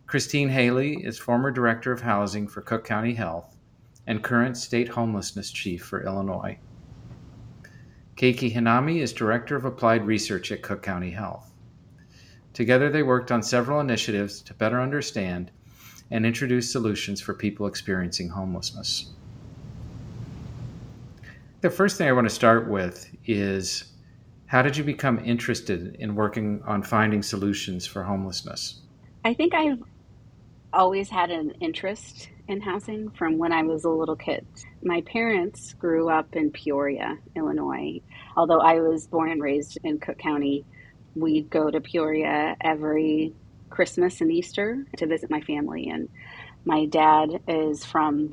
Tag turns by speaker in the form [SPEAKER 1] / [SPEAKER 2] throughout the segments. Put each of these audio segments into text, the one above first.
[SPEAKER 1] Christine Haley is former Director of Housing for Cook County Health and current State Homelessness Chief for Illinois. Keiki Hinami is Director of Applied Research at Cook County Health. Together, they worked on several initiatives to better understand and introduce solutions for people experiencing homelessness. The first thing I want to start with is, how did you become interested in working on finding solutions for homelessness?
[SPEAKER 2] I think I've always had an interest in housing from when I was a little kid. My parents grew up in Peoria, Illinois. Although I was born and raised in Cook County, we'd go to Peoria every Christmas and Easter to visit my family. And my dad is from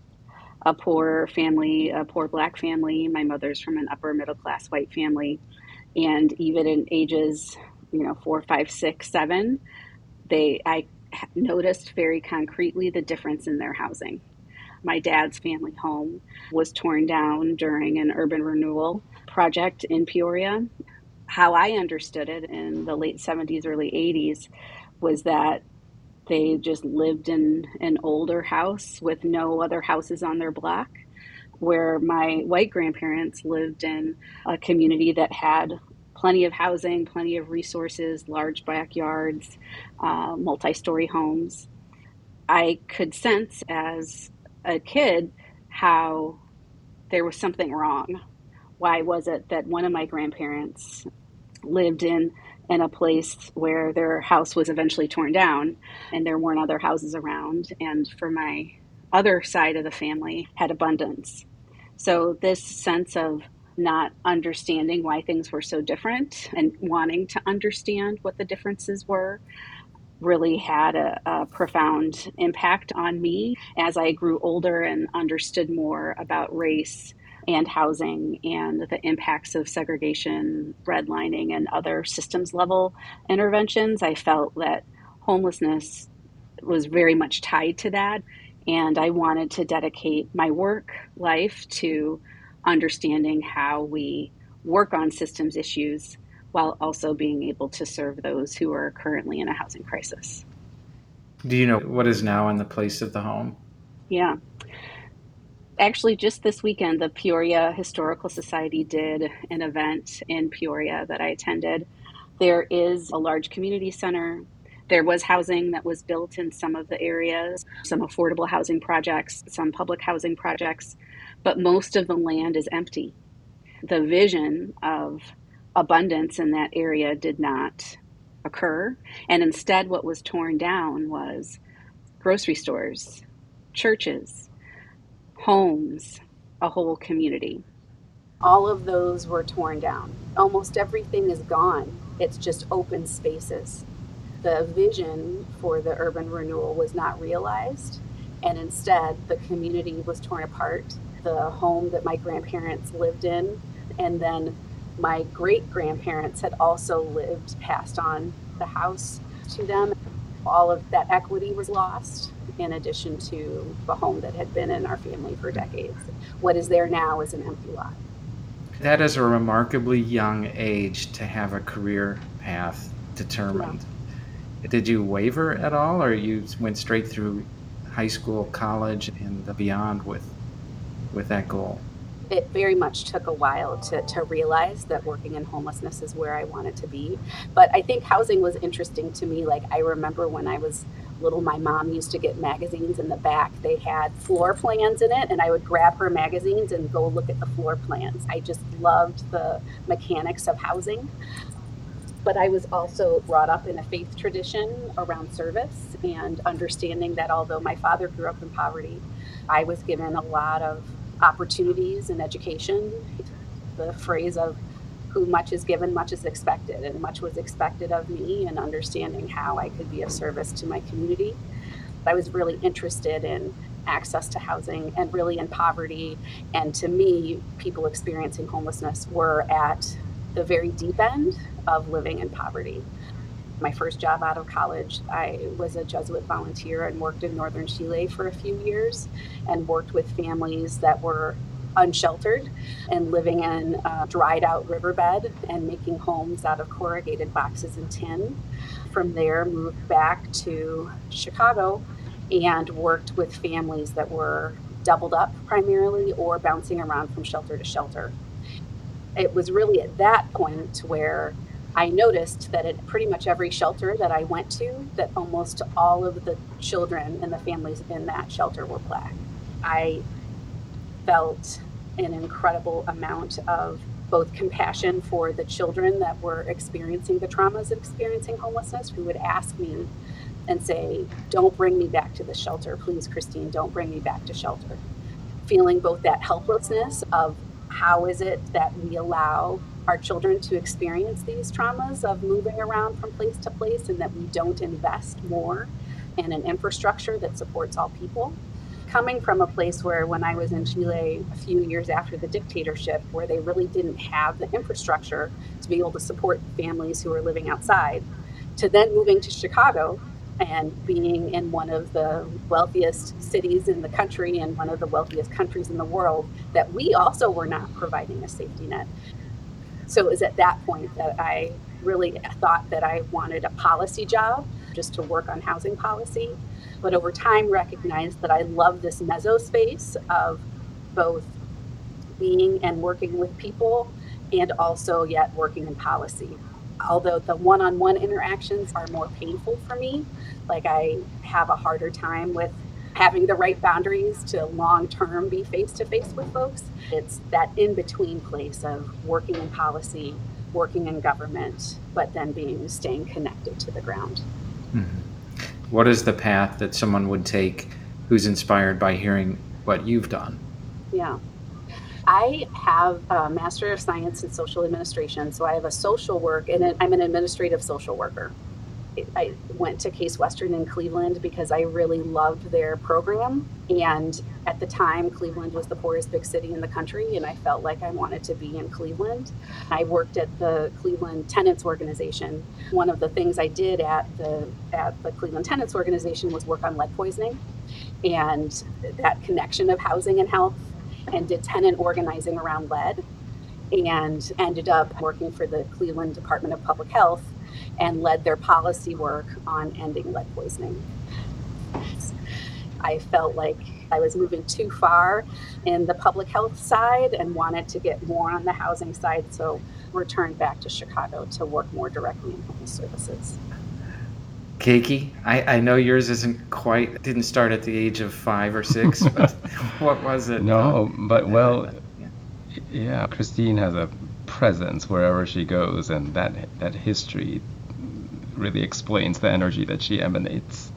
[SPEAKER 2] a poor family, a poor Black family. My mother's from an upper middle class white family. And even in ages, 4, 5, 6, 7, I noticed very concretely the difference in their housing. My dad's family home was torn down during an urban renewal project in Peoria. How I understood it in the late 70s, early 80s was that they just lived in an older house with no other houses on their block, where my white grandparents lived in a community that had plenty of housing, plenty of resources, large backyards, multi-story homes. I could sense as a kid how there was something wrong. Why was it that one of my grandparents lived in a place where their house was eventually torn down and there weren't other houses around, and for my other side of the family had abundance? So this sense of not understanding why things were so different and wanting to understand what the differences were really had a profound impact on me as I grew older and understood more about race and housing and the impacts of segregation, redlining, and other systems level interventions. I felt that homelessness was very much tied to that, and I wanted to dedicate my work life to understanding how we work on systems issues while also being able to serve those who are currently in a housing crisis.
[SPEAKER 1] Do you know what is now in the place of the home?
[SPEAKER 2] Yeah. Actually, just this weekend, the Peoria Historical Society did an event in Peoria that I attended. There is a large community center. There was housing that was built in some of the areas, some affordable housing projects, some public housing projects, but most of the land is empty. The vision of abundance in that area did not occur. And instead, what was torn down was grocery stores, churches, homes, a whole community. All of those were torn down. Almost everything is gone. It's just open spaces. The vision for the urban renewal was not realized, and instead the community was torn apart. The home that my grandparents lived in, and then my great-grandparents had also lived, passed on the house to them. All of that equity was lost, in addition to the home that had been in our family for decades. What is there now is an empty lot.
[SPEAKER 1] That is a remarkably young age to have a career path determined. Yeah. Did you waver at all, or you went straight through high school, college, and beyond with that goal?
[SPEAKER 2] It very much took a while to realize that working in homelessness is where I wanted to be. But I think housing was interesting to me. Like, I remember when I was little, my mom used to get magazines in the back. They had floor plans in it, and I would grab her magazines and go look at the floor plans. I just loved the mechanics of housing. But I was also brought up in a faith tradition around service and understanding that although my father grew up in poverty, I was given a lot of opportunities in education. The phrase of who much is given, much is expected, and much was expected of me, and understanding how I could be of service to my community. I was really interested in access to housing and really in poverty. And to me, people experiencing homelessness were at the very deep end of living in poverty. My first job out of college, I was a Jesuit volunteer and worked in northern Chile for a few years and worked with families that were unsheltered and living in a dried out riverbed and making homes out of corrugated boxes and tin. from there, moved back to Chicago and worked with families that were doubled up primarily or bouncing around from shelter to shelter. It was really at that point where I noticed that at pretty much every shelter that I went to, that almost all of the children and the families in that shelter were Black. I felt an incredible amount of both compassion for the children that were experiencing the traumas of experiencing homelessness, who would ask me and say, "Don't bring me back to the shelter. Please, Christine, don't bring me back to shelter." Feeling both that helplessness of how is it that we allow our children to experience these traumas of moving around from place to place, and that we don't invest more in an infrastructure that supports all people. Coming from a place where, when I was in Chile a few years after the dictatorship, where they really didn't have the infrastructure to be able to support families who were living outside, to then moving to Chicago and being in one of the wealthiest cities in the country and one of the wealthiest countries in the world, that we also were not providing a safety net. So it was at that point that I really thought that I wanted a policy job, just to work on housing policy. But over time recognized that I love this meso space of both being and working with people, and also yet working in policy. Although the one-on-one interactions are more painful for me, like I have a harder time with having the right boundaries to long-term be face-to-face with folks. It's that in-between place of working in policy, working in government, but then staying connected to the ground.
[SPEAKER 1] Mm-hmm. What is the path that someone would take who's inspired by hearing what you've done?
[SPEAKER 2] Yeah. I have a Master of Science in Social Administration, so I have a social work, and I'm an administrative social worker. I went to Case Western in Cleveland because I really loved their program. And at the time, Cleveland was the poorest big city in the country, and I felt like I wanted to be in Cleveland. I worked at the Cleveland Tenants Organization. One of the things I did at the Cleveland Tenants Organization was work on lead poisoning and that connection of housing and health, and did tenant organizing around lead, and ended up working for the Cleveland Department of Public Health and led their policy work on ending lead poisoning. I felt like I was moving too far in the public health side and wanted to get more on the housing side, so returned back to Chicago to work more directly in homeless services.
[SPEAKER 1] Keiki, I know yours didn't start at the age of 5 or 6, but what was it?
[SPEAKER 3] No, but yeah, Christine has a presence wherever she goes, and that history really explains the energy that she emanates.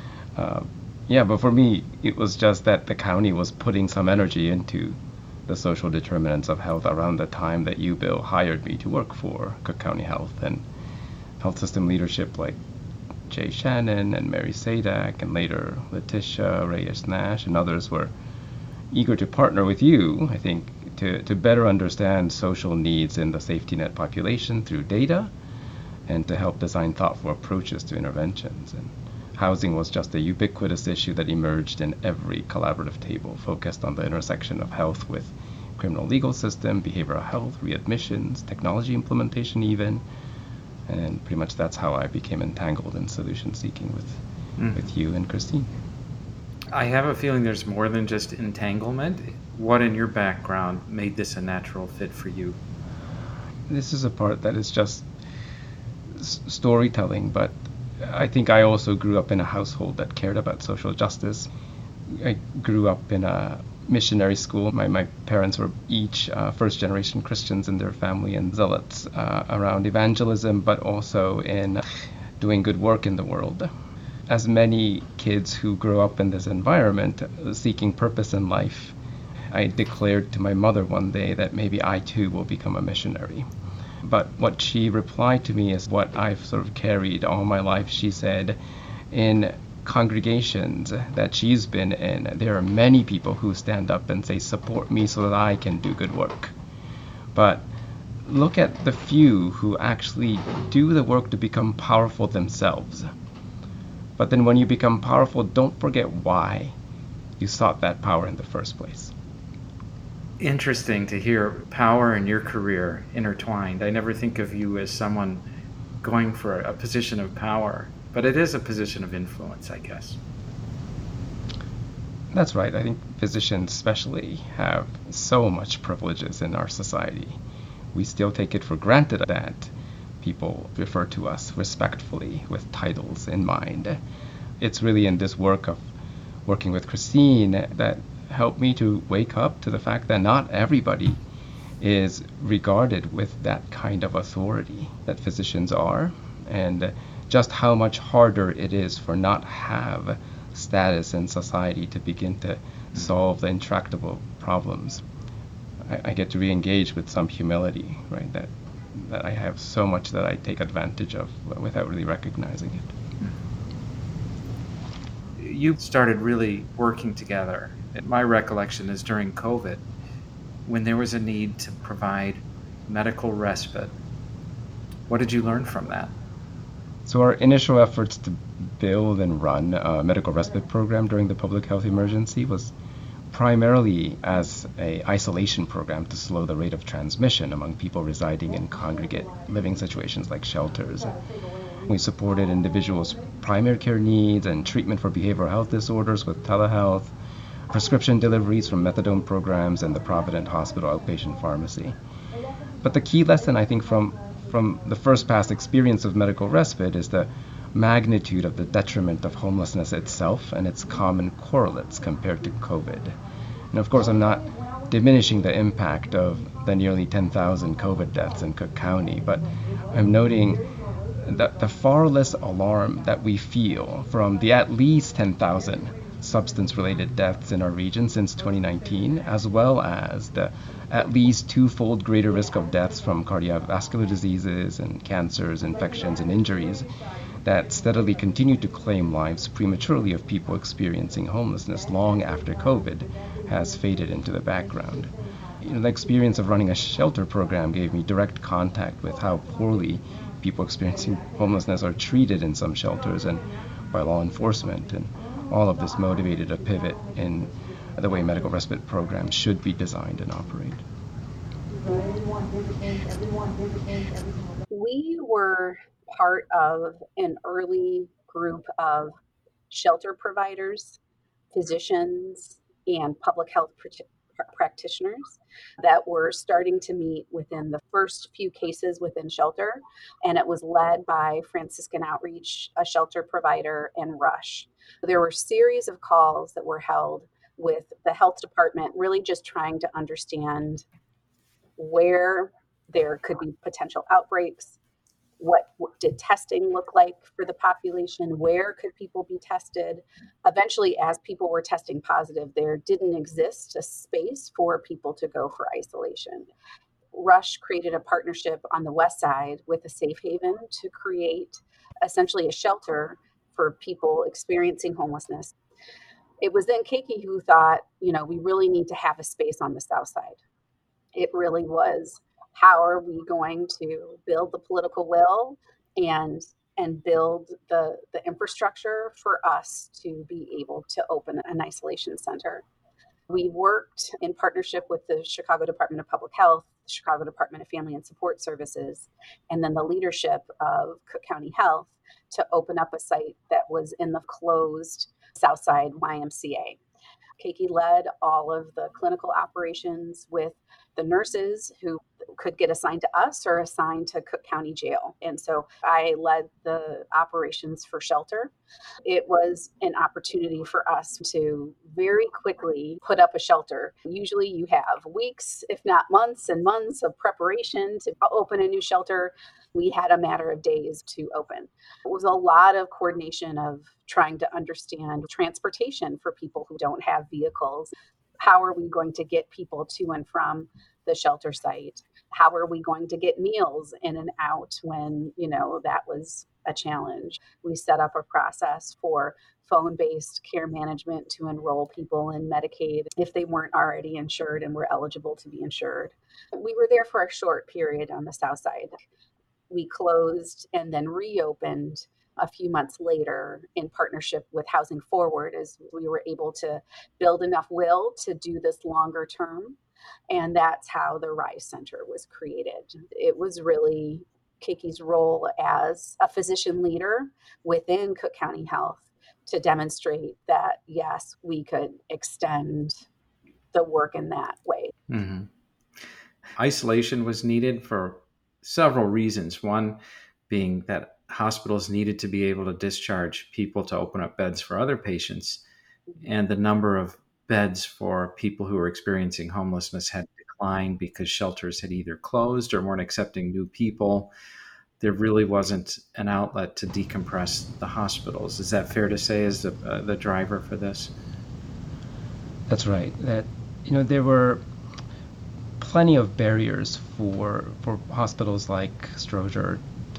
[SPEAKER 3] But for me, it was just that the county was putting some energy into the social determinants of health around the time that you, Bill, hired me to work for Cook County Health, and health system leadership like Jay Shannon and Mary Sadak, and later Letitia Reyes-Nash and others were eager to partner with you, I think, to better understand social needs in the safety net population through data, and to help design thoughtful approaches to interventions. And housing was just a ubiquitous issue that emerged in every collaborative table, focused on the intersection of health with criminal legal system, behavioral health, readmissions, technology implementation even. And pretty much that's how I became entangled in solution seeking with you and Christine.
[SPEAKER 1] I have a feeling there's more than just entanglement. What in your background made this a natural fit for you?
[SPEAKER 3] This is a part that is just storytelling, but I think I also grew up in a household that cared about social justice. I grew up in a missionary school. My parents were each first-generation Christians in their family and zealots around evangelism, but also in doing good work in the world. As many kids who grow up in this environment seeking purpose in life, I declared to my mother one day that maybe I too will become a missionary. But what she replied to me is what I've sort of carried all my life. She said, in congregations that she's been in, there are many people who stand up and say, support me so that I can do good work. But look at the few who actually do the work to become powerful themselves. But then when you become powerful, don't forget why you sought that power in the first place.
[SPEAKER 1] Interesting to hear power and your career intertwined. I never think of you as someone going for a position of power, but it is a position of influence, I guess.
[SPEAKER 3] That's right. I think physicians especially have so much privileges in our society. We still take it for granted that people refer to us respectfully with titles in mind. It's really in this work of working with Christine that helped me to wake up to the fact that not everybody is regarded with that kind of authority that physicians are, and just how much harder it is for not have status in society to begin to solve the intractable problems. I get to re-engage with some humility, right? That I have so much that I take advantage of without really recognizing it.
[SPEAKER 1] You started really working together. My recollection is during COVID, when there was a need to provide medical respite. What did you learn from that?
[SPEAKER 3] So our initial efforts to build and run a medical respite program during the public health emergency was primarily as an isolation program to slow the rate of transmission among people residing in congregate living situations like shelters. We supported individuals' primary care needs and treatment for behavioral health disorders with telehealth, prescription deliveries from methadone programs, and the Provident Hospital outpatient pharmacy. But the key lesson, I think, from the first past experience of medical respite is the magnitude of the detriment of homelessness itself and its common correlates compared to COVID. And of course, I'm not diminishing the impact of the nearly 10,000 COVID deaths in Cook County, but I'm noting that the far less alarm that we feel from the at least 10,000 substance-related deaths in our region since 2019, as well as the at least twofold greater risk of deaths from cardiovascular diseases and cancers, infections, and injuries that steadily continue to claim lives prematurely of people experiencing homelessness long after COVID has faded into the background. The experience of running a shelter program gave me direct contact with how poorly people experiencing homelessness are treated in some shelters and by law enforcement, and all of this motivated a pivot in the way medical respite programs should be designed and operate.
[SPEAKER 4] We were part of an early group of shelter providers, physicians, and public health practitioners that were starting to meet within the first few cases within shelter. And it was led by Franciscan Outreach, a shelter provider, and Rush. There were a series of calls that were held with the health department, really just trying to understand where there could be potential outbreaks. What did testing look like for the population? Where could people be tested? Eventually, as people were testing positive, there didn't exist a space for people to go for isolation. Rush created a partnership on the west side with a safe haven to create essentially a shelter for people experiencing homelessness. It was then Keiki who thought, we really need to have a space on the south side. It really was, how are we going to build the political will and build the infrastructure for us to be able to open an isolation center? We worked in partnership with the Chicago Department of Public Health, the Chicago Department of Family and Support Services, and then the leadership of Cook County Health to open up a site that was in the closed Southside YMCA. Keiki led all of the clinical operations with the nurses who could get assigned to us or assigned to Cook County Jail. And so I led the operations for shelter. It was an opportunity for us to very quickly put up a shelter. Usually you have weeks, if not months and months of preparation to open a new shelter. We had a matter of days to open. It was a lot of coordination of trying to understand transportation for people who don't have vehicles. How are we going to get people to and from the shelter site? How are we going to get meals in and out when, that was a challenge? We set up a process for phone-based care management to enroll people in Medicaid if they weren't already insured and were eligible to be insured. We were there for a short period on the south side. We closed and then reopened a few months later in partnership with Housing Forward, as we were able to build enough will to do this longer term. And that's how the Rise Center was created. It was really Keiki's role as a physician leader within Cook County Health to demonstrate that, yes, we could extend the work in that way.
[SPEAKER 1] Mm-hmm. Isolation was needed for several reasons. One being that hospitals needed to be able to discharge people to open up beds for other patients, and the number of beds for people who were experiencing homelessness had declined because shelters had either closed or weren't accepting new people. There really wasn't an outlet to decompress the hospitals. Is that fair to say is the driver for this?
[SPEAKER 3] That's right. That there were plenty of barriers for hospitals like Stroger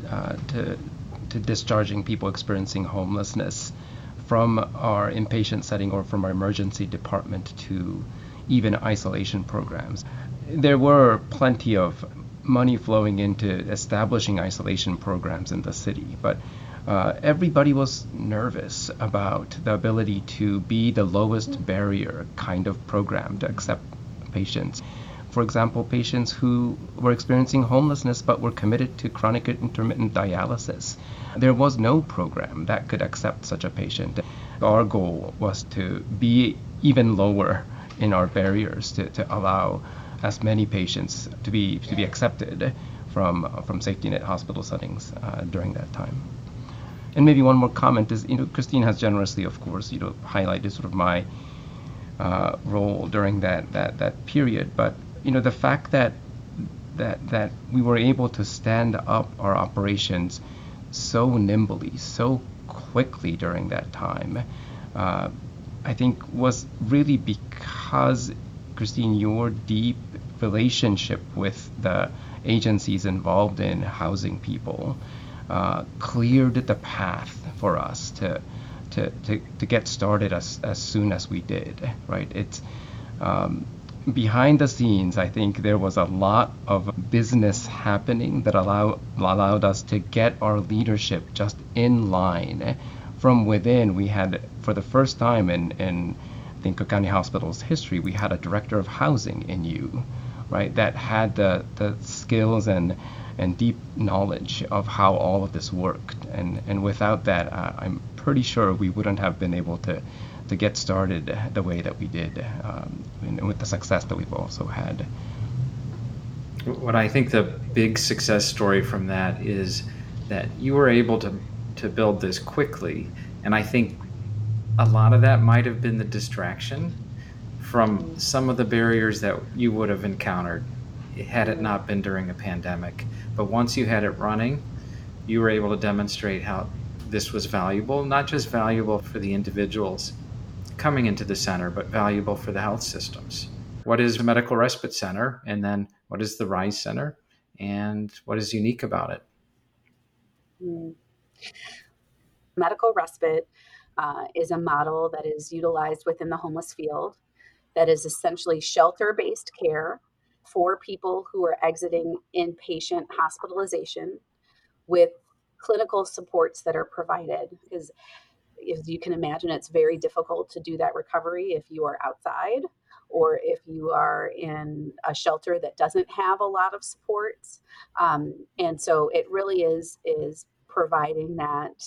[SPEAKER 3] to discharging people experiencing homelessness from our inpatient setting or from our emergency department to even isolation programs. There were plenty of money flowing into establishing isolation programs in the city, but everybody was nervous about the ability to be the lowest barrier kind of program to accept patients. For example, patients who were experiencing homelessness but were committed to chronic intermittent dialysis. There was no program that could accept such a patient. Our goal was to be even lower in our barriers to allow as many patients to be accepted from safety net hospital settings during that time. And maybe one more comment is, Christine has generously, of course, highlighted sort of my role during that period, but the fact that we were able to stand up our operations so nimbly, so quickly during that time, I think was really because, Christine, your deep relationship with the agencies involved in housing people cleared the path for us to get started as soon as we did, right? It's behind the scenes, I think there was a lot of business happening that allowed us to get our leadership just in line from within. We had, for the first time in I think Cook County Hospital's history, we had a director of housing in you, right, that had the skills and deep knowledge of how all of this worked. And without that, I'm pretty sure we wouldn't have been able to get started the way that we did, and with the success that we've also had.
[SPEAKER 1] What I think the big success story from that is that you were able to build this quickly, and I think a lot of that might have been the distraction from some of the barriers that you would have encountered had it not been during a pandemic. But once you had it running, you were able to demonstrate how this was valuable, not just valuable for the individuals coming into the center, but valuable for the health systems. What is a medical respite center? And then what is the RISE Center? And what is unique about it?
[SPEAKER 4] Medical respite is a model that is utilized within the homeless field that is essentially shelter-based care for people who are exiting inpatient hospitalization with clinical supports that are provided. Because as you can imagine, it's very difficult to do that recovery if you are outside or if you are in a shelter that doesn't have a lot of supports. And so it really is providing that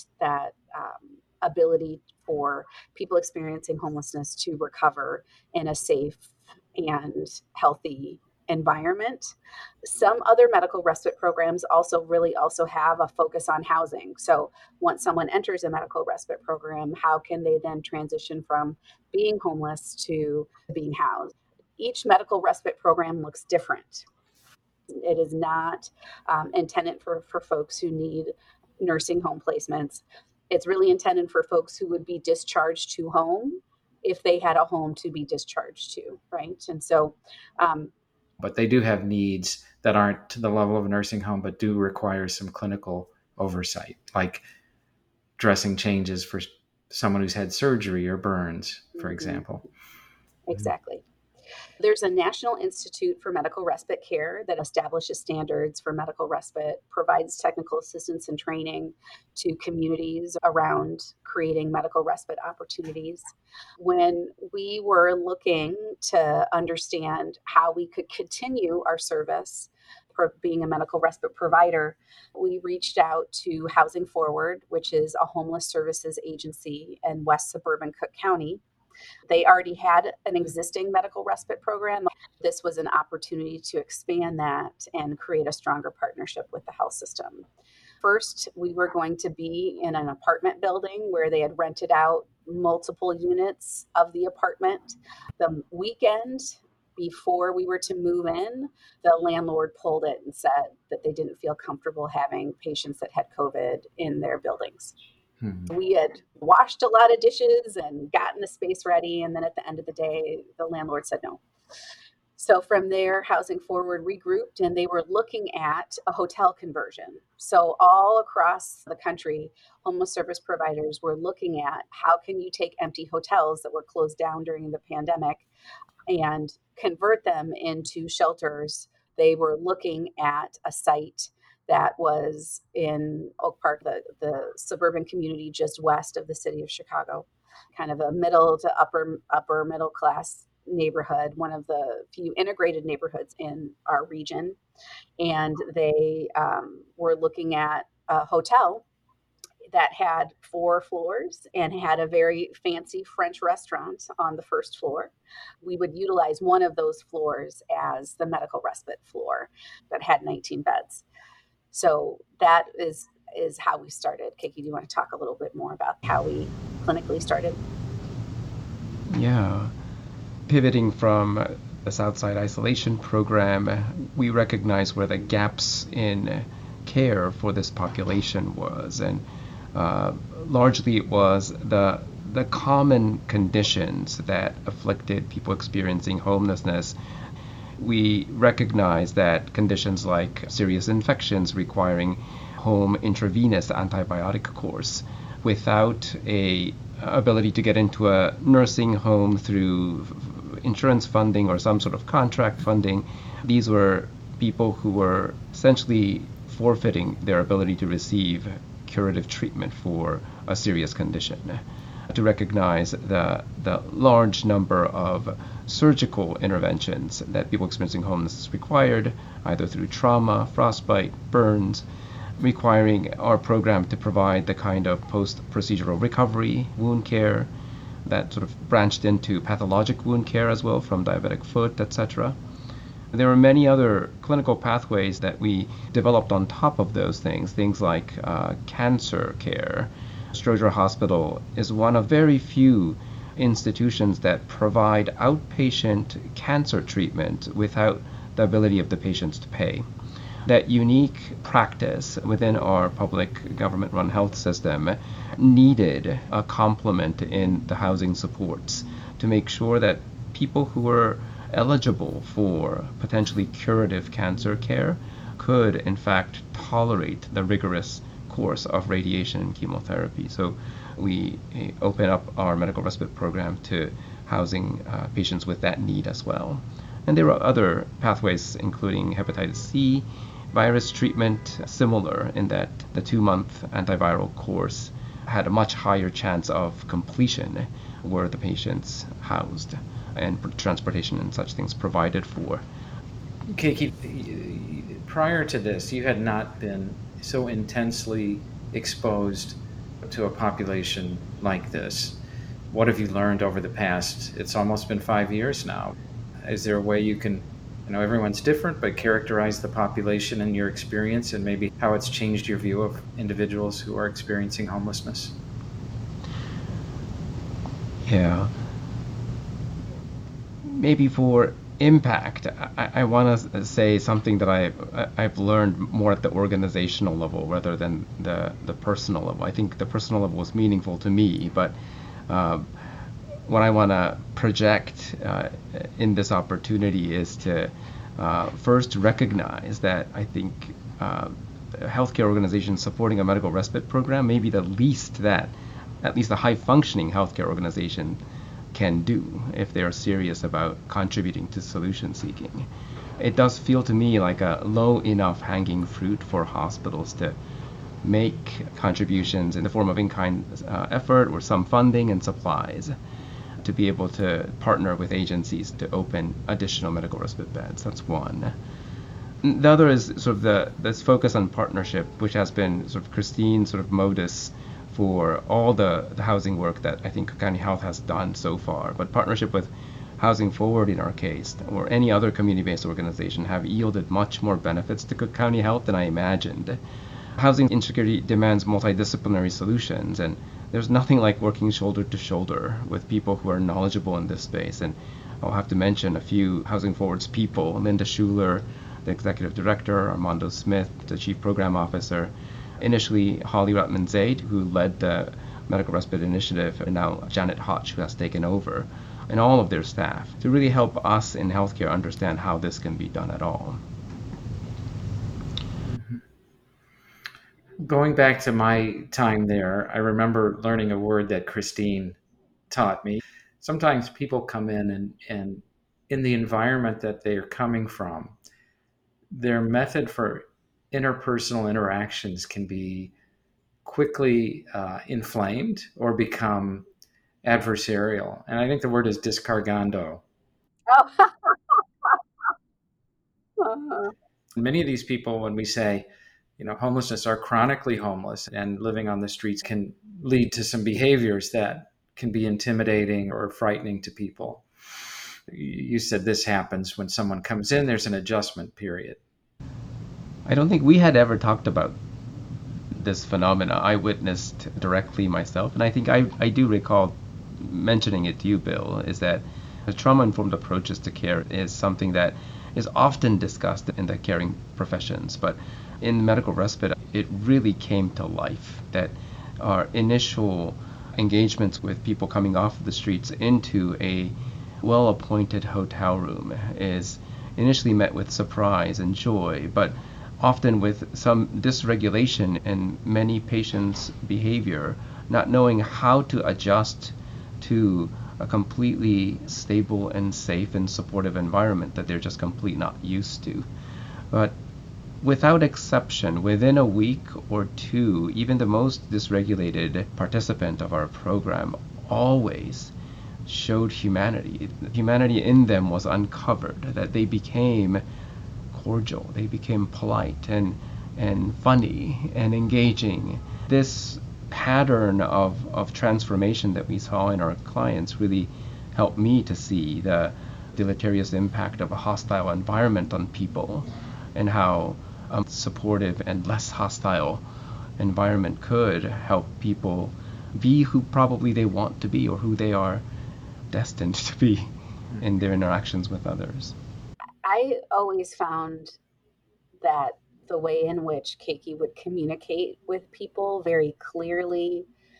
[SPEAKER 4] ability for people experiencing homelessness to recover in a safe and healthy environment. Some other medical respite programs also have a focus on housing. So once someone enters a medical respite program, how can they then transition from being homeless to being housed? Each medical respite program looks different. It is not intended for folks who need nursing home placements. It's really intended for folks who would be discharged to home if they had a home to be discharged to, right? And so
[SPEAKER 1] but they do have needs that aren't to the level of a nursing home, but do require some clinical oversight, like dressing changes for someone who's had surgery or burns, for example.
[SPEAKER 4] Exactly. There's a National Institute for Medical Respite Care that establishes standards for medical respite, provides technical assistance and training to communities around creating medical respite opportunities. When we were looking to understand how we could continue our service being a medical respite provider, we reached out to Housing Forward, which is a homeless services agency in West Suburban Cook County. They already had an existing medical respite program. This was an opportunity to expand that and create a stronger partnership with the health system. First, we were going to be in an apartment building where they had rented out multiple units of the apartment. The weekend before we were to move in, the landlord pulled it and said that they didn't feel comfortable having patients that had COVID in their buildings. We had washed a lot of dishes and gotten the space ready. And then at the end of the day, the landlord said no. So from there, Housing Forward regrouped, and they were looking at a hotel conversion. So all across the country, homeless service providers were looking at how can you take empty hotels that were closed down during the pandemic and convert them into shelters. They were looking at a site that was in Oak Park, the suburban community just west of the city of Chicago, kind of a middle to upper middle class neighborhood, one of the few integrated neighborhoods in our region. And they were looking at a hotel that had 4 floors and had a very fancy French restaurant on the first floor. We would utilize one of those floors as the medical respite floor that had 19 beds. So that is how we started. Keiki, do you want to talk a little bit more about how we clinically started?
[SPEAKER 3] Yeah. Pivoting from the Southside Isolation Program, we recognized where the gaps in care for this population was. And largely it was the common conditions that afflicted people experiencing homelessness. We recognize that conditions like serious infections requiring home intravenous antibiotic course without a ability to get into a nursing home through insurance funding or some sort of contract funding, these were people who were essentially forfeiting their ability to receive curative treatment for a serious condition. To recognize the large number of surgical interventions that people experiencing homelessness required, either through trauma, frostbite, burns, requiring our program to provide the kind of post-procedural recovery, wound care, that sort of branched into pathologic wound care as well, from diabetic foot, etc. There were many other clinical pathways that we developed on top of those things like cancer care. Stroger Hospital is one of very few institutions that provide outpatient cancer treatment without the ability of the patients to pay. That unique practice within our public government-run health system needed a complement in the housing supports to make sure that people who were eligible for potentially curative cancer care could in fact tolerate the rigorous course of radiation and chemotherapy. So we open up our medical respite program to housing patients with that need as well. And there are other pathways, including hepatitis C virus treatment, similar in that the 2-month antiviral course had a much higher chance of completion were the patients housed and transportation and such things provided for.
[SPEAKER 1] Keiki, prior to this, you had not been so intensely exposed to a population like this. What have you learned over the past, it's almost been 5 years now. Is there a way you can, everyone's different, but characterize the population and your experience and maybe how it's changed your view of individuals who are experiencing homelessness?
[SPEAKER 3] Yeah. Maybe for impact, I want to say something that I've learned more at the organizational level rather than the personal level. I think the personal level was meaningful to me, but what I want to project in this opportunity is to first recognize that I think healthcare organizations supporting a medical respite program may be the least that at least a high-functioning healthcare organization can do if they are serious about contributing to solution seeking. It does feel to me like a low enough hanging fruit for hospitals to make contributions in the form of in-kind effort or some funding and supplies to be able to partner with agencies to open additional medical respite beds. That's one. the other is sort of this focus on partnership, which has been sort of Christine's sort of modus for all the housing work that I think Cook County Health has done so far. But partnership with Housing Forward in our case, or any other community-based organization, have yielded much more benefits to Cook County Health than I imagined. Housing insecurity demands multidisciplinary solutions, and there's nothing like working shoulder to shoulder with people who are knowledgeable in this space. And I'll have to mention a few Housing Forward's people: Linda Schuler, the executive director; Armando Smith, the chief program officer; initially Holly Rutman-Zaid, who led the Medical Respite Initiative, and now Janet Hodge, who has taken over, and all of their staff, to really help us in healthcare understand how this can be done at all.
[SPEAKER 1] Going back to my time there, I remember learning a word that Christine taught me. Sometimes people come in and in the environment that they're coming from, their method for interpersonal interactions can be quickly inflamed or become adversarial. And I think the word is discargando.
[SPEAKER 4] Oh.
[SPEAKER 1] Many of these people, when we say, homelessness, are chronically homeless, and living on the streets can lead to some behaviors that can be intimidating or frightening to people. You said this happens when someone comes in, there's an adjustment period.
[SPEAKER 3] I don't think we had ever talked about this phenomena. I witnessed directly myself, and I think I do recall mentioning it to you, Bill, is that the trauma-informed approaches to care is something that is often discussed in the caring professions, but in medical respite, it really came to life, that our initial engagements with people coming off the streets into a well-appointed hotel room is initially met with surprise and joy, but often with some dysregulation in many patients' behavior, not knowing how to adjust to a completely stable and safe and supportive environment that they're just completely not used to. But without exception, within a week or two, even the most dysregulated participant of our program always showed humanity. Humanity in them was uncovered, that they became cordial, they became polite and funny and engaging. This pattern of transformation that we saw in our clients really helped me to see the deleterious impact of a hostile environment on people, and how a supportive and less hostile environment could help people be who probably they want to be, or who they are destined to be in their interactions with others.
[SPEAKER 4] I always found that the way in which Keiki would communicate with people very clearly,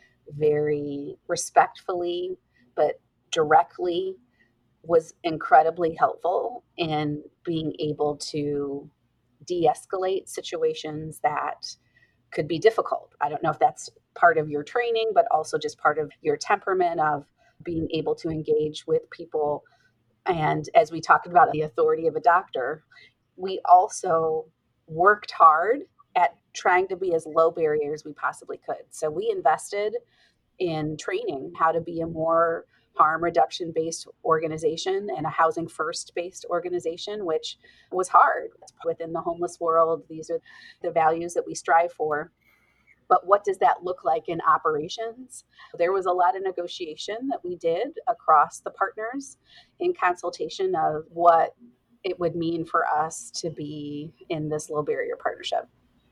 [SPEAKER 4] very respectfully, but directly, was incredibly helpful in being able to de-escalate situations that could be difficult. I don't know if that's part of your training, but also just part of your temperament of being able to engage with people. And as we talked about the authority of a doctor, we also worked hard at trying to be as low barrier as we possibly could. So we invested in training how to be a more harm reduction based organization and a housing first based organization, which was hard within the homeless world. These are the values that we strive for. But what does that look like in operations? There was a lot of negotiation that we did across the partners in consultation of what it would mean for us to be in this low barrier partnership.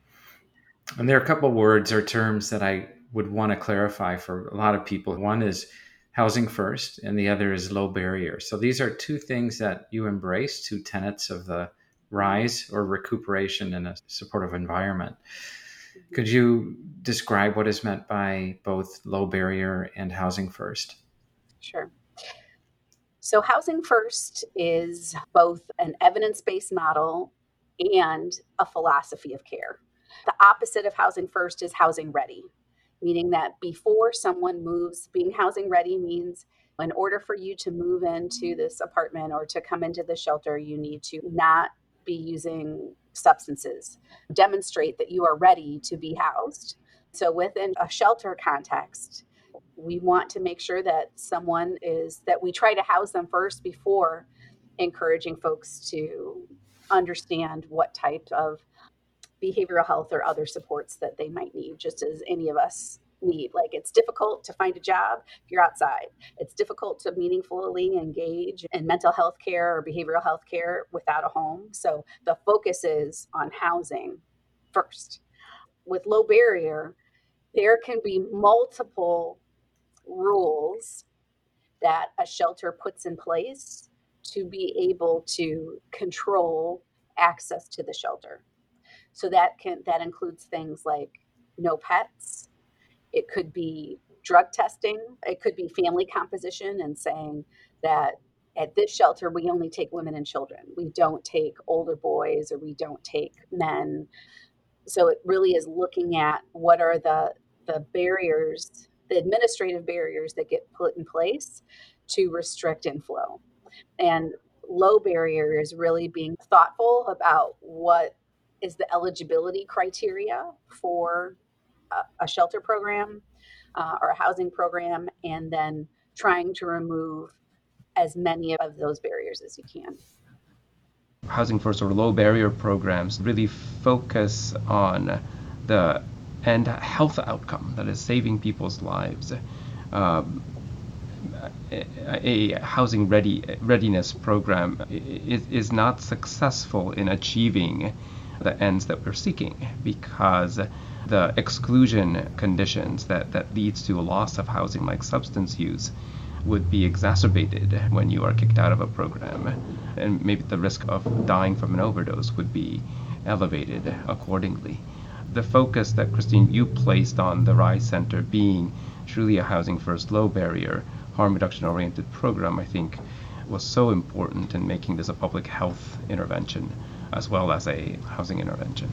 [SPEAKER 1] And there are a couple of words or terms that I would want to clarify for a lot of people. One is housing first, and the other is low barrier. So these are two things that you embrace, two tenets of the RISE, or recuperation in a supportive environment. Could you describe what is meant by both low barrier and housing first?
[SPEAKER 4] Sure. So housing first is both an evidence-based model and a philosophy of care. The opposite of housing first is housing ready, meaning that before someone moves, being housing ready means in order for you to move into this apartment or to come into the shelter, you need to not be using substances. Demonstrate that you are ready to be housed. So within a shelter context, we want to make sure that that we try to house them first before encouraging folks to understand what type of behavioral health or other supports that they might need, just as any of us need. Like, it's difficult to find a job if you're outside. It's difficult to meaningfully engage in mental health care or behavioral health care without a home. So the focus is on housing first. With low barrier, there can be multiple rules that a shelter puts in place to be able to control access to the shelter. So that includes things like no pets. It could be drug testing. It could be family composition and saying that at this shelter, we only take women and children. We don't take older boys, or we don't take men. So it really is looking at what are the barriers, the administrative barriers that get put in place to restrict inflow. And low barrier is really being thoughtful about what is the eligibility criteria for a shelter program or a housing program, and then trying to remove as many of those barriers as you can.
[SPEAKER 3] Housing First or low barrier programs really focus on the end health outcome, that is saving people's lives. A housing readiness program is not successful in achieving the ends that we're seeking, because the exclusion conditions that leads to a loss of housing, like substance use, would be exacerbated when you are kicked out of a program, and maybe the risk of dying from an overdose would be elevated accordingly. The focus that, Christine, you placed on the RISE Center being truly a housing first, low barrier, harm reduction oriented program, I think was so important in making this a public health intervention as well as a housing intervention.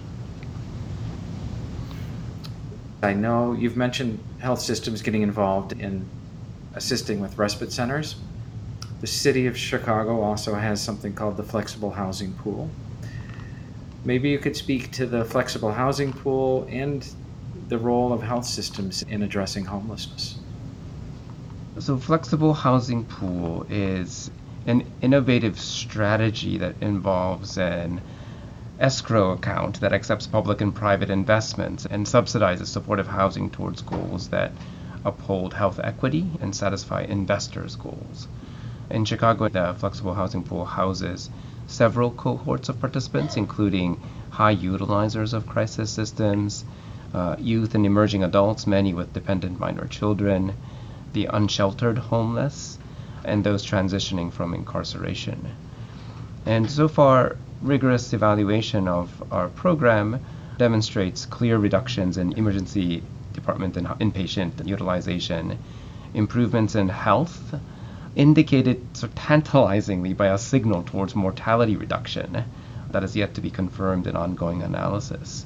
[SPEAKER 1] I know you've mentioned health systems getting involved in assisting with respite centers. The city of Chicago also has something called the Flexible Housing Pool. Maybe you could speak to the Flexible Housing Pool and the role of health systems in addressing homelessness.
[SPEAKER 3] So Flexible Housing Pool is an innovative strategy that involves an escrow account that accepts public and private investments and subsidizes supportive housing towards goals that uphold health equity and satisfy investors' goals. In Chicago, the Flexible Housing Pool houses several cohorts of participants, including high utilizers of crisis systems, youth and emerging adults, many with dependent minor children, the unsheltered homeless, and those transitioning from incarceration. And so far, rigorous evaluation of our program demonstrates clear reductions in emergency department and inpatient utilization, improvements in health, indicated so tantalizingly by a signal towards mortality reduction that is yet to be confirmed in ongoing analysis.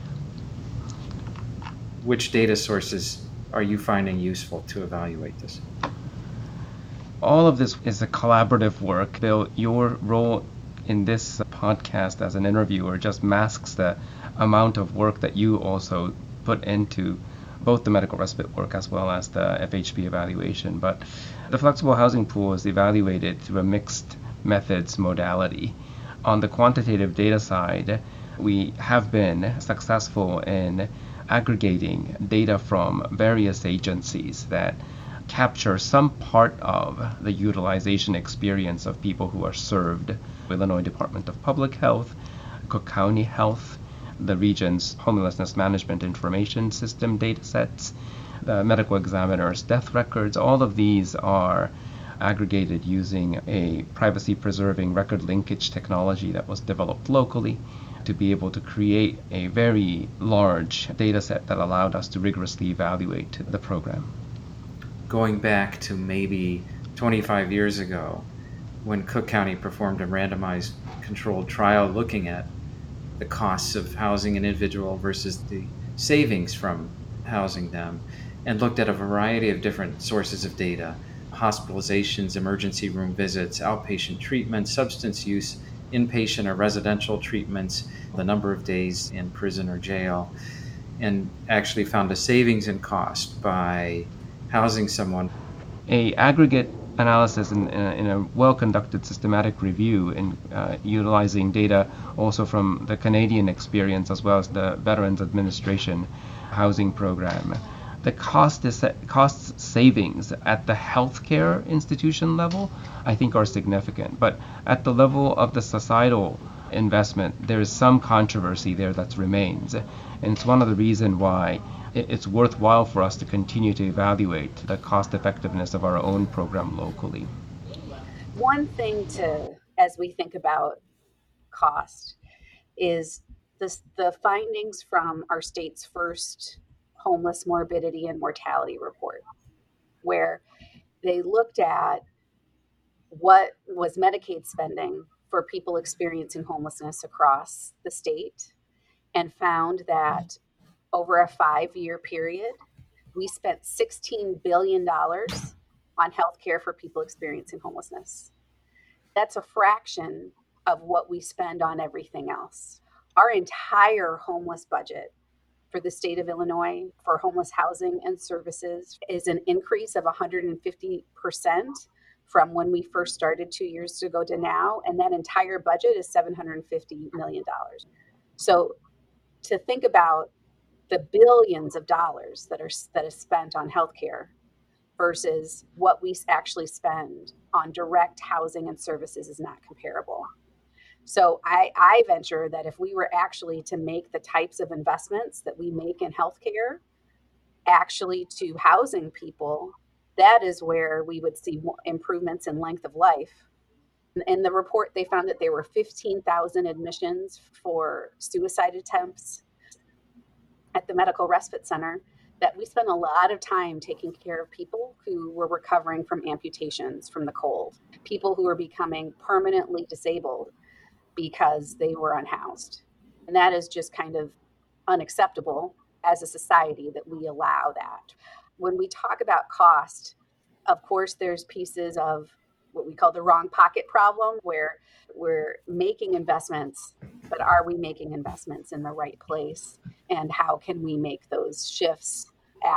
[SPEAKER 1] Which data sources are you finding useful to evaluate this?
[SPEAKER 3] All of this is a collaborative work. Bill, your role in this podcast as an interviewer just masks the amount of work that you also put into both the medical respite work as well as the FHP evaluation. But the Flexible Housing Pool is evaluated through a mixed methods modality. On the quantitative data side, we have been successful in aggregating data from various agencies that capture some part of the utilization experience of people who are served. Illinois Department of Public Health, Cook County Health, the region's homelessness management information system datasets, the medical examiner's death records. All of these are aggregated using a privacy-preserving record linkage technology that was developed locally to be able to create a very large data set that allowed us to rigorously evaluate the program.
[SPEAKER 1] Going back to maybe 25 years ago, when Cook County performed a randomized controlled trial looking at the costs of housing an individual versus the savings from housing them, and looked at a variety of different sources of data: hospitalizations, emergency room visits, outpatient treatment, substance use, inpatient or residential treatments, the number of days in prison or jail, and actually found a savings in cost by housing someone.
[SPEAKER 3] A aggregate analysis in a well-conducted systematic review in utilizing data also from the Canadian experience as well as the Veterans Administration housing program. The cost savings at the healthcare institution level, I think, are significant. But at the level of the societal investment, there is some controversy there that remains. And it's one of the reasons why it's worthwhile for us to continue to evaluate the cost effectiveness of our own program locally.
[SPEAKER 4] One thing as we think about cost, is the findings from our state's first homeless morbidity and mortality report, where they looked at what was Medicaid spending for people experiencing homelessness across the state, and found that over a 5-year period, we spent $16 billion on healthcare for people experiencing homelessness. That's a fraction of what we spend on everything else. Our entire homeless budget for the state of Illinois for homeless housing and services is an increase of 150% from when we first started 2 years ago to now. And that entire budget is $750 million. So to think about the billions of dollars that is spent on healthcare versus what we actually spend on direct housing and services is not comparable. So I venture that if we were actually to make the types of investments that we make in healthcare actually to housing people, that is where we would see more improvements in length of life. In the report, they found that there were 15,000 admissions for suicide attempts at the Medical Respite Center, that we spent a lot of time taking care of people who were recovering from amputations from the cold, people who were becoming permanently disabled because they were unhoused. And that is just kind of unacceptable as a society that we allow that. When we talk about cost, of course, there's pieces of what we call the wrong pocket problem, where we're making investments, but are we making investments in the right place? And how can we make those shifts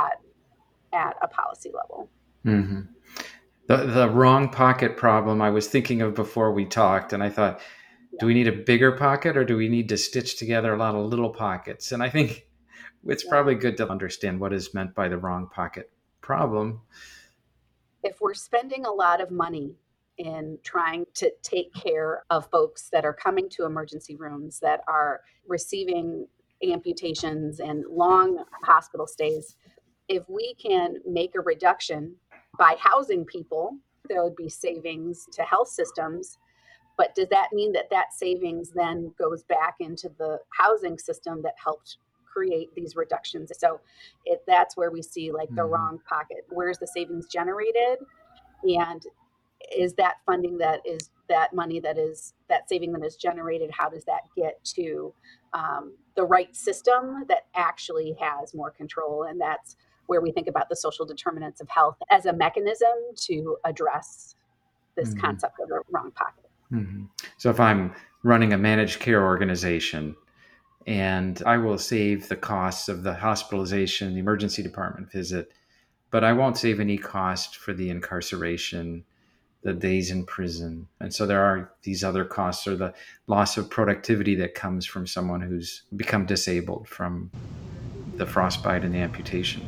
[SPEAKER 4] at a policy level?
[SPEAKER 1] Mm-hmm. The wrong pocket problem I was thinking of before we talked, and I thought, do we need a bigger pocket or do we need to stitch together a lot of little pockets? And I think it's probably good to understand what is meant by the wrong pocket problem.
[SPEAKER 4] If we're spending a lot of money in trying to take care of folks that are coming to emergency rooms, that are receiving amputations and long hospital stays, if we can make a reduction by housing people, there would be savings to health systems. But does that mean that savings then goes back into the housing system that helped create these reductions? So that's where we see like the wrong pocket. Where's the savings generated? And is that funding that is that money that is that saving that is generated, how does that get to the right system that actually has more control? And that's where we think about the social determinants of health as a mechanism to address this concept of a wrong pocket.
[SPEAKER 1] Mm-hmm. So if I'm running a managed care organization and I will save the costs of the hospitalization, the emergency department visit, but I won't save any cost for the incarceration, the days in prison. And so there are these other costs, or the loss of productivity that comes from someone who's become disabled from the frostbite and the amputation.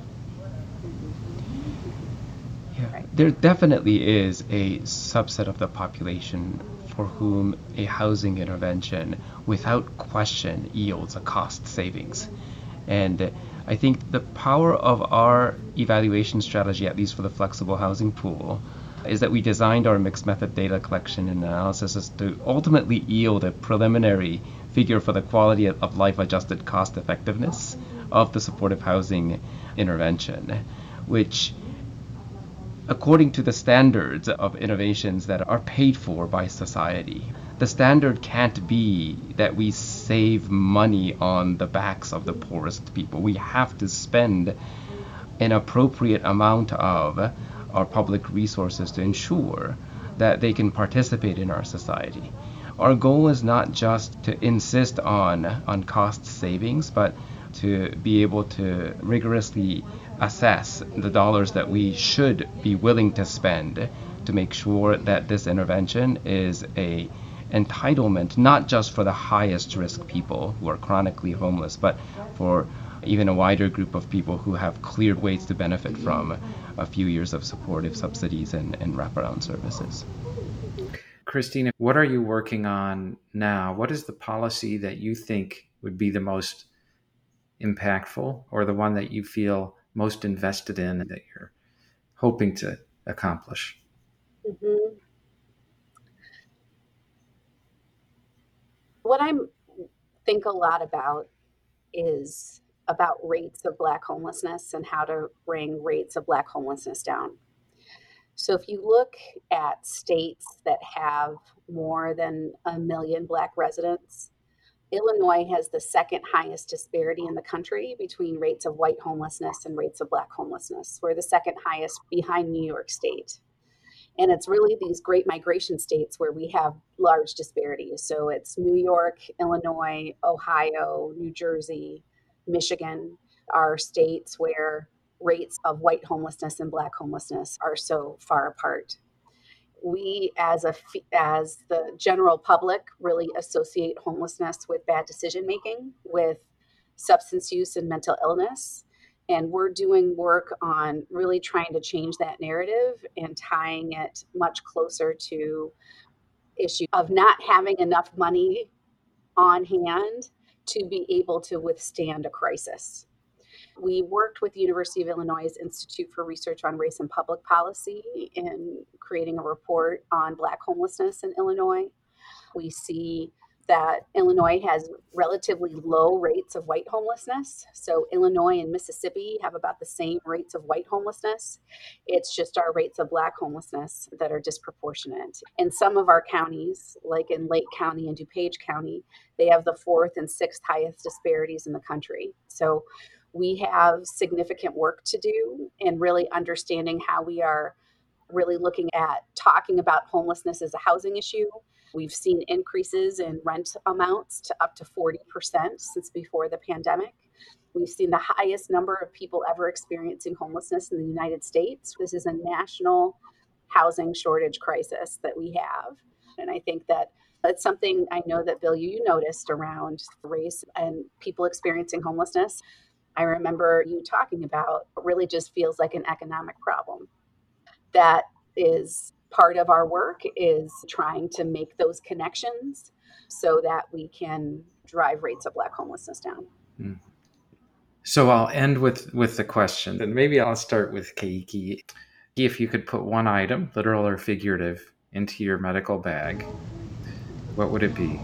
[SPEAKER 3] Yeah, there definitely is a subset of the population for whom a housing intervention without question yields a cost savings. And I think the power of our evaluation strategy, at least for the flexible housing pool, is that we designed our mixed method data collection and analysis to ultimately yield a preliminary figure for the quality of life adjusted cost effectiveness of the supportive housing intervention, which, according to the standards of innovations that are paid for by society, the standard can't be that we save money on the backs of the poorest people. We have to spend an appropriate amount of our public resources to ensure that they can participate in our society. Our goal is not just to insist on cost savings, but to be able to rigorously assess the dollars that we should be willing to spend to make sure that this intervention is a entitlement, not just for the highest risk people who are chronically homeless, but for even a wider group of people who have clear ways to benefit from a few years of supportive subsidies and wraparound services.
[SPEAKER 1] Christine, what are you working on now? What is the policy that you think would be the most impactful, or the one that you feel most invested in that you're hoping to accomplish?
[SPEAKER 4] Mm-hmm. What I think a lot about is about rates of Black homelessness and how to bring rates of Black homelessness down. So if you look at states that have more than 1 million Black residents, Illinois has the second highest disparity in the country between rates of white homelessness and rates of Black homelessness. We're the second highest behind New York State. And it's really these great migration states where we have large disparities. So it's New York, Illinois, Ohio, New Jersey, Michigan are states where rates of white homelessness and Black homelessness are so far apart. We, as the general public, really associate homelessness with bad decision making, with substance use and mental illness. And we're doing work on really trying to change that narrative and tying it much closer to issue of not having enough money on hand to be able to withstand a crisis. We worked with the University of Illinois' Institute for Research on Race and Public Policy in creating a report on Black homelessness in Illinois. We see that Illinois has relatively low rates of white homelessness. So Illinois and Mississippi have about the same rates of white homelessness. It's just our rates of Black homelessness that are disproportionate. In some of our counties, like in Lake County and DuPage County, they have the fourth and sixth highest disparities in the country. So we have significant work to do in really understanding how we are really looking at talking about homelessness as a housing issue. We've seen increases in rent amounts to up to 40% since before the pandemic. We've seen the highest number of people ever experiencing homelessness in the United States. This is a national housing shortage crisis that we have. And I think that it's something I know that, Bill, you noticed around race and people experiencing homelessness. I remember you talking about it really just feels like an economic problem. That is part of our work, is trying to make those connections so that we can drive rates of Black homelessness down.
[SPEAKER 1] So I'll end with the question, and maybe I'll start with Keiki. If you could put one item, literal or figurative, into your medical bag, what would it be?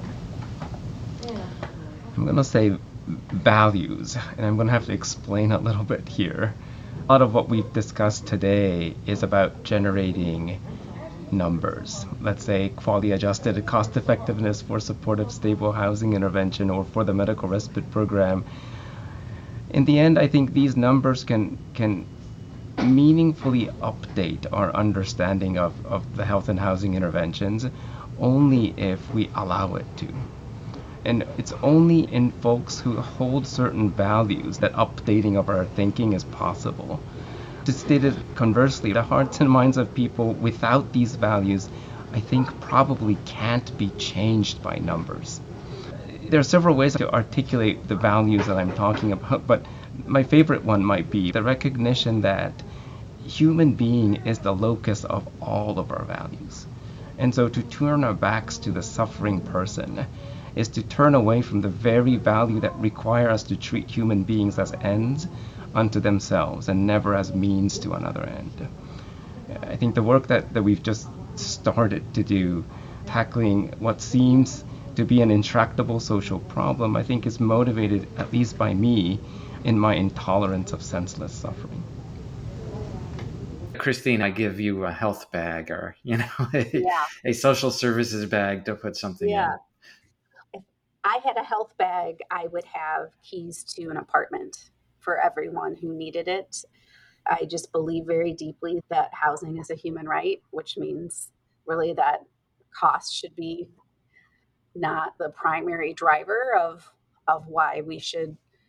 [SPEAKER 3] I'm going to say values, and I'm going to have to explain a little bit here. A lot of what we've discussed today is about generating numbers. Let's say quality adjusted cost effectiveness for supportive stable housing intervention or for the medical respite program. In the end, I think these numbers can meaningfully update our understanding of the health and housing interventions only if we allow it to. And it's only in folks who hold certain values that updating of our thinking is possible. To state it conversely, the hearts and minds of people without these values, I think, probably can't be changed by numbers. There are several ways to articulate the values that I'm talking about, but my favorite one might be the recognition that human being is the locus of all of our values. And so to turn our backs to the suffering person is to turn away from the very value that require us to treat human beings as ends unto themselves and never as means to another end. I think the work that we've just started to do, tackling what seems to be an intractable social problem, I think is motivated, at least by me, in my intolerance of senseless suffering.
[SPEAKER 1] Christine, I give you a health bag or, a social services bag to put something in.
[SPEAKER 4] If I had a health bag, I would have keys to an apartment for everyone who needed it. I just believe very deeply that housing is a human right, which means really that cost should be not the primary driver of why we should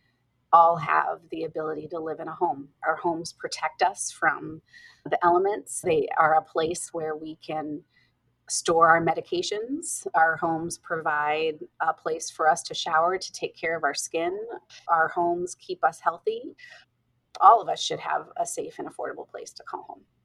[SPEAKER 4] all have the ability to live in a home. Our homes protect us from the elements. They are a place where we can store our medications. Our homes provide a place for us to shower, to take care of our skin. Our homes keep us healthy. All of us should have a safe and affordable place to call home.